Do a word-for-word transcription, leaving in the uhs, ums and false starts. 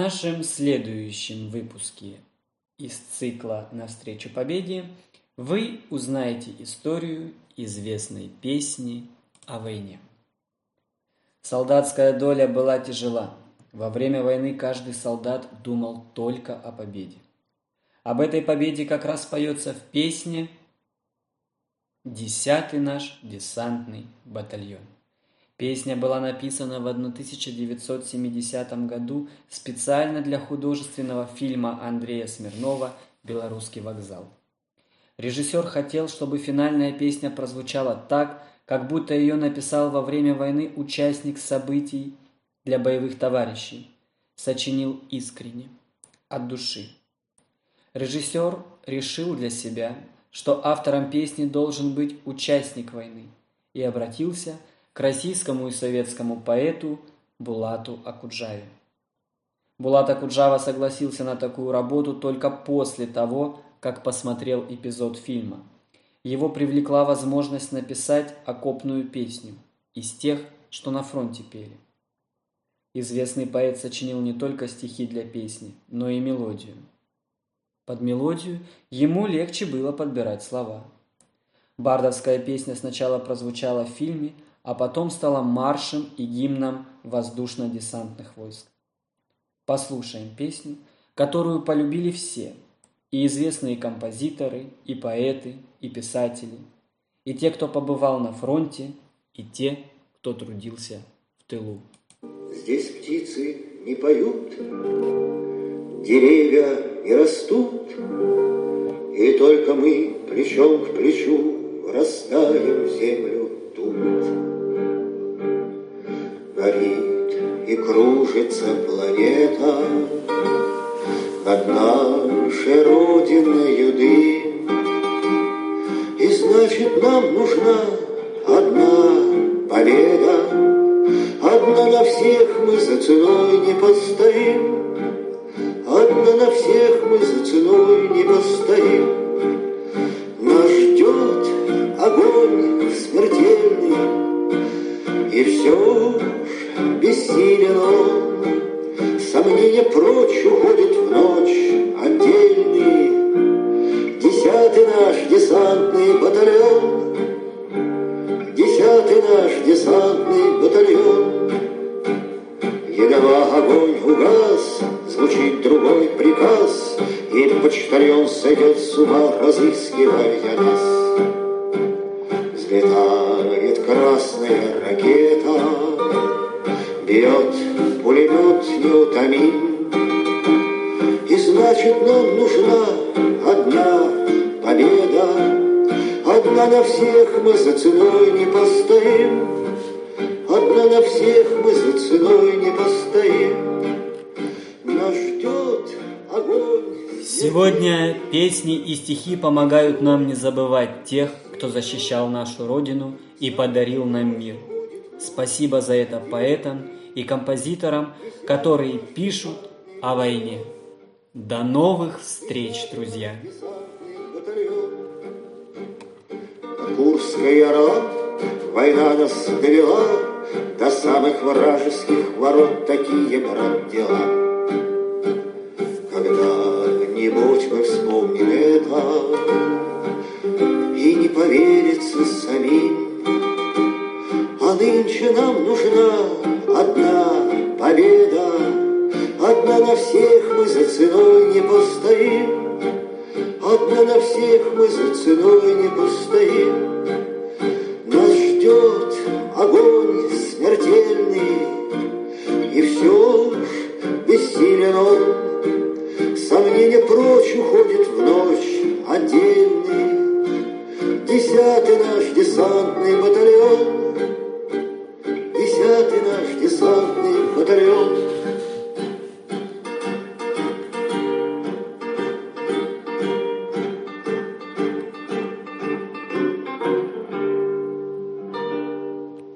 нашем следующем выпуске из цикла «Навстречу победе» вы узнаете историю известной песни о войне. Солдатская доля была тяжела. Во время войны каждый солдат думал только о победе. Об этой победе как раз поется в песне «Десятый наш десантный батальон». Песня была написана в тысяча девятьсот семидесятом году специально для художественного фильма Андрея Смирнова «Белорусский вокзал». Режиссер хотел, чтобы финальная песня прозвучала так, как будто ее написал во время войны участник событий для боевых товарищей, сочинил искренне, от души. Режиссер решил для себя, что автором песни должен быть участник войны, и обратился к российскому и советскому поэту Булату Окуджаве. Булат Окуджава согласился на такую работу только после того, как посмотрел эпизод фильма. Его привлекла возможность написать окопную песню из тех, что на фронте пели. Известный поэт сочинил не только стихи для песни, но и мелодию. Под мелодию ему легче было подбирать слова. Бардовская песня сначала прозвучала в фильме, а потом стала маршем и гимном воздушно-десантных войск. Послушаем песню, которую полюбили все, и известные композиторы, и поэты, и писатели, и те, кто побывал на фронте, и те, кто трудился в тылу. Здесь птицы не поют, деревья не растут, и только мы плечом к плечу врастаем в землю тут. Горит и кружится планета над нашей родиною дым, и значит нам нужна одна победа. Одна на всех мы за ценой не постоим, одна на всех мы за ценой не постоим. Нас ждет огонь смертельный, и все ж бессилен он. Сомнения прочь уходят в ночь отдельный. Десятый наш десантный батальон, десятый наш десантный батальон. Едва огонь угас, звучит другой приказ, и почтальон сойдет с ума, разыскивая нас. Взлетает красная ракета, бьет пулемет неутомим, и значит нам нужна одна победа. Одна на всех мы за ценой не постоим, одна на всех мы за ценой не постоим. Нас ждет огонь. Сегодня песни и стихи помогают нам не забывать тех, кто защищал нашу Родину и подарил нам мир. Спасибо за это поэтам и композиторам, которые пишут о войне. До новых встреч, друзья! Курская орла, война нас довела до самых вражеских ворот, такие, брат, дела. Когда-нибудь мы вспомним это, и не поверится самим, а нынче нам нужна одна победа. Одна на всех мы за ценой не постоим, одна на всех мы за ценой не постоим. Нас ждет огонь смертельный, и все ж бессилен он. Сомнения прочь уходит в ночь отдельный. Десятый наш десантный батальон, десятый наш десантный батальон.